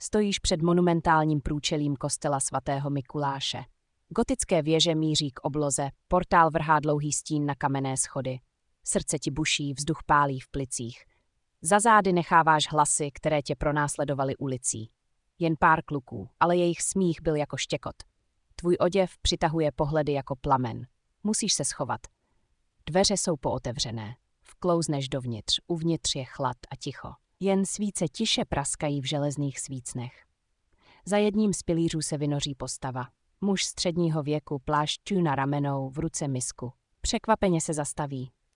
Stojíš před monumentálním průčelím kostela svatého Mikuláše. Gotické věže míří k obloze, portál vrhá dlouhý stín na kamenné schody. Srdce ti buší, vzduch pálí v plicích. Za zády necháváš hlasy, které tě pronásledovaly ulicí. Jen pár kluků, ale jejich smích byl jako štěkot. Tvůj oděv přitahuje pohledy jako plamen. Musíš se schovat. Dveře jsou pootevřené. Vklouzneš dovnitř, uvnitř je chlad a ticho. Jen svíce tiše praskají v železných svícnech. Za jedním z pilířů se vynoří postava. Muž středního věku, plášť na ramenou, v ruce misku. Překvapeně se zastaví.